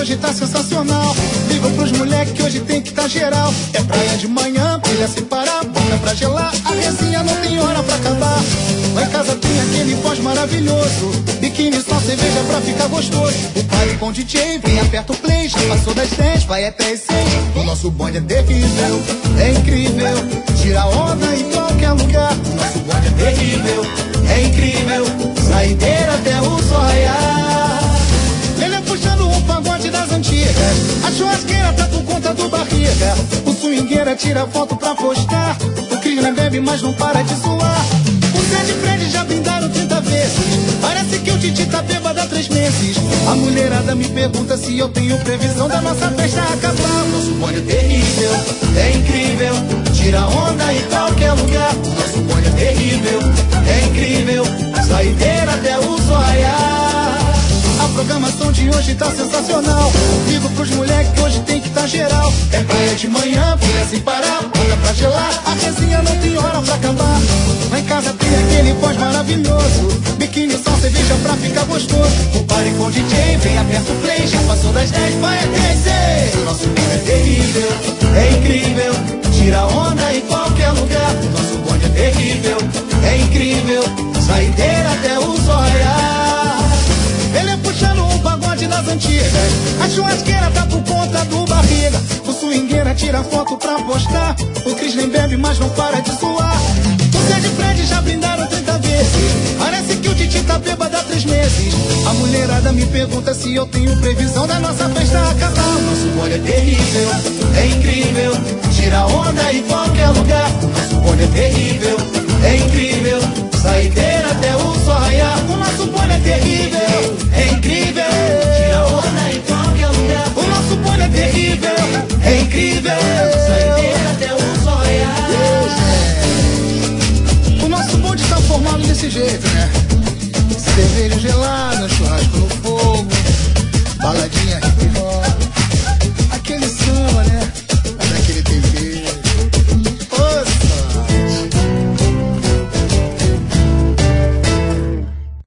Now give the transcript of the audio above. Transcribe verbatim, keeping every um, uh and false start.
hoje tá sensacional. Liga pros moleque que hoje tem que tá geral. É praia de manhã, pilha sem parar, boca pra gelar. A resenha não tem hora pra acabar. Lá em casa tem aquele pós maravilhoso. Biquíni só cerveja pra ficar gostoso. O party com D J, vem aperta o play. Já passou das dez, vai até as seis. O nosso bonde é terrível, é incrível. Tira onda em qualquer lugar. O nosso bonde é terrível, é incrível. Saideira até o sol raiar. Ele é puxando um pagode das antigas. A churrasqueira tá por conta do barriga. O swingueira tira foto pra postar. O Cris não bebe, mas não para de suar. O Zé de Fred já brindaram trinta vezes. Parece que o Titi tá bêbado há três meses. A mulherada me pergunta se eu tenho previsão da nossa festa acabar. Nosso bonde é terrível, é incrível. Tira onda em qualquer lugar. Nosso bonde é terrível, é incrível. Saideira até o sol raiar. A programação de hoje tá sensacional. Ligo pros moleque que hoje tem que tá geral. É praia de manhã, pilha sem parar, boca pra gelar. A resenha não tem hora pra acabar. Lá em casa tem aquele pós maravilhoso. Biquíni só cerveja pra ficar gostoso. O party com D J, vem aperta o play. Já passou das dez, vai até as seis. O nosso bonde é terrível, é incrível. Tira onda em qualquer lugar. O nosso bonde é terrível, é incrível. Saideira até o sol raiar. Ele é puxando um pagode das antigas. A churrasqueira tá por conta do barriga. O swingueira tira foto pra postar. O Cris nem bebe, mas não para de suar. O Zé de Fred já brindaram trinta vezes. Parece que o Titi tá bêbado há três meses. A mulherada me pergunta se eu tenho previsão da nossa festa acabar. Nosso bonde é terrível, é incrível. Tira onda em qualquer lugar. Nosso bonde é terrível, é incrível. Saideira até o sol raiar. O nosso bonde é terrível, é incrível. Tira onda em qualquer lugar. O nosso bonde é terrível, é incrível. Saideira até o sol raiar. O nosso bonde tá formado desse jeito, né?